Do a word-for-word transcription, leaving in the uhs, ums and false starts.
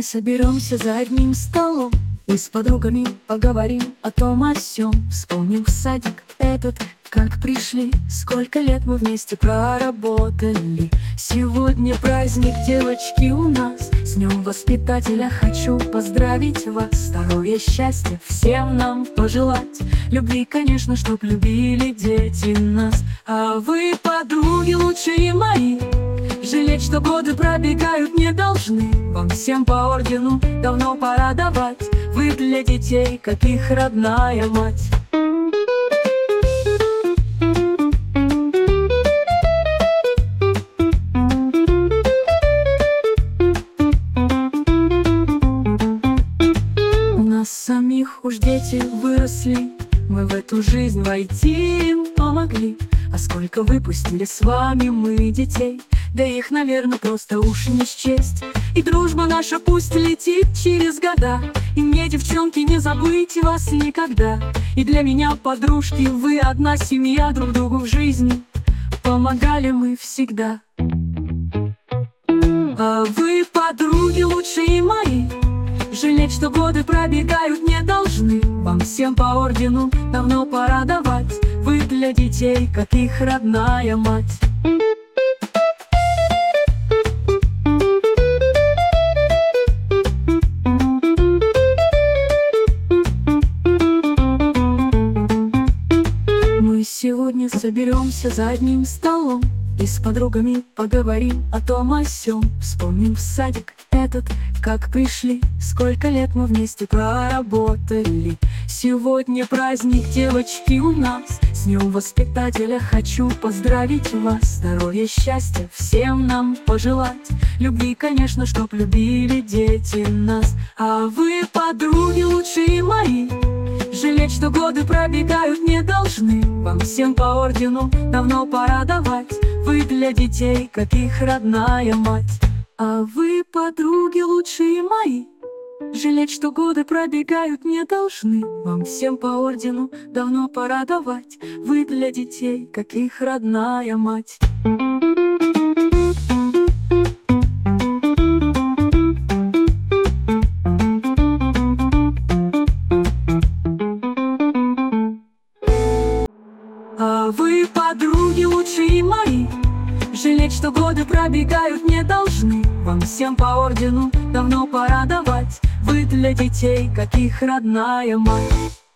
соберемся за одним столом и с подругами поговорим о том о сём. Вспомним садик этот, как пришли, сколько лет мы вместе проработали. Сегодня праздник, девочки, у нас. С днем воспитателя хочу поздравить вас. Здоровья, счастья всем нам пожелать. Любви, конечно, чтоб любили дети нас. А вы, подруги, лучшие мои, жалеть, что годы пробегают, не должны. Вам всем по ордену давно пора давать. Вы для детей, как их родная мать. У нас самих уж дети выросли, мы в эту жизнь войти им помогли. А сколько выпустили с вами мы детей, да их, наверное, просто уж не счесть. И дружба наша пусть летит через года, и мне, девчонки, не забыть вас никогда. И для меня, подружки, вы одна семья, друг другу в жизни помогали мы всегда. А вы, подруги, лучшие мои, жалеть, что годы пробегают, не должны. Вам всем по ордену давно пора давать. Вы для детей, как их родная мать. Мы сегодня соберемся за одним столом и с подругами поговорим о том о сём. Вспомним садик этот, как пришли, сколько лет мы вместе проработали. Сегодня праздник, девочки, у нас. С днем воспитателя хочу поздравить вас. Здоровья, счастья всем нам пожелать. Любви, конечно, чтоб любили дети нас. А вы, подруги, лучшие мои, жалеть, что годы пробегают, не должны. Вам всем по ордену давно пора давать. Вы для детей, как их родная мать. А вы, подруги, лучшие мои, жалеть, что годы пробегают, не должны. Вам всем по ордену давно пора давать. Вы для детей, как их родная мать. А вы, подруги, лучшие мои, жалеть, что годы пробегают, не должны. Вам всем по ордену давно пора давать. Вы для детей, как их родная мать.